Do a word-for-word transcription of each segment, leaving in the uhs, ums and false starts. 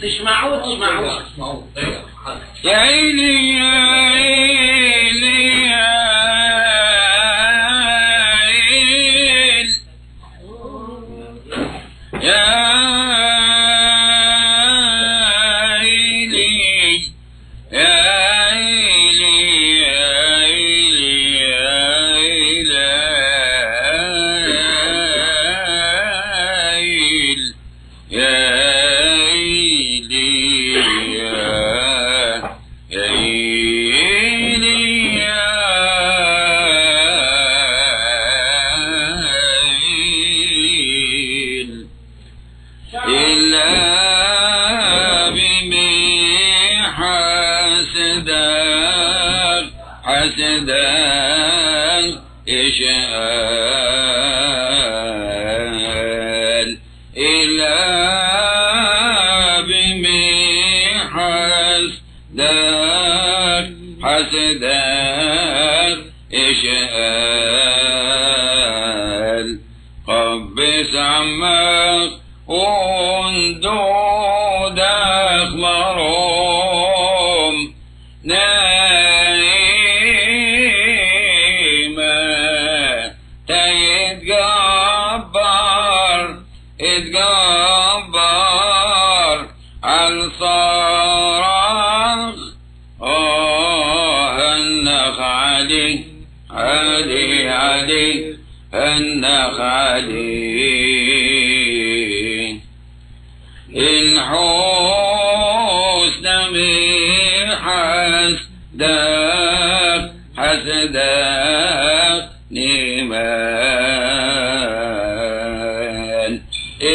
تسمعوا تسمعوا يا عيني يا عيني يا عيني يا حسدان إشعال إلا بمحسدان حسدان إشعال قبس عمك وندود أخمرهم اتجبر عالصراخ اه النخ علي علي علي النخ علي الحسن من حسدك حسدك نيمان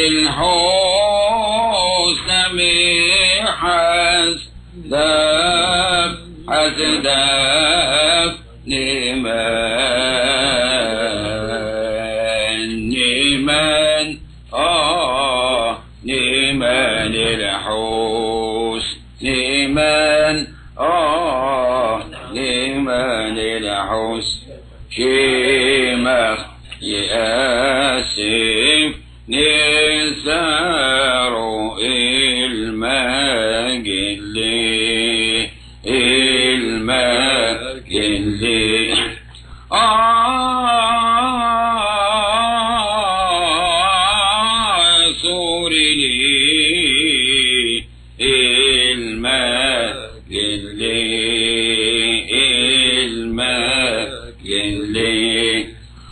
الحسن من حسدك حسدك نيمان نيمان آه نيمان الحسن نيمان آه نيمان الحسن شيمخ يأسف نسارو المجلي المجلي آه سوري المجلي المجلي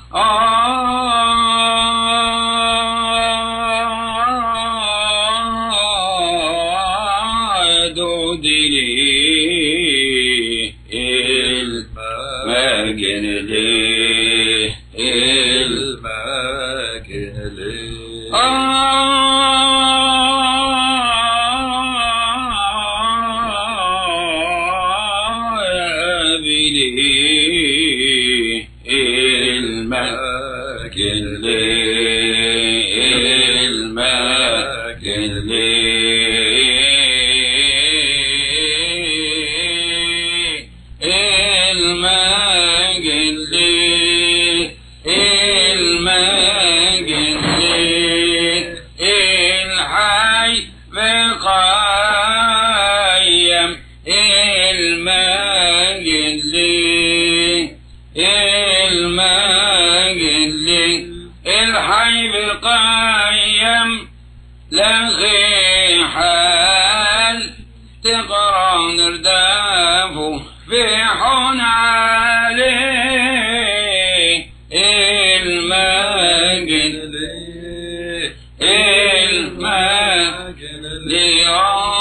آه دودلي المجلي المجلي الحي بالقيم لغي حال تقرأ نردافه في حون عليه المجد المجد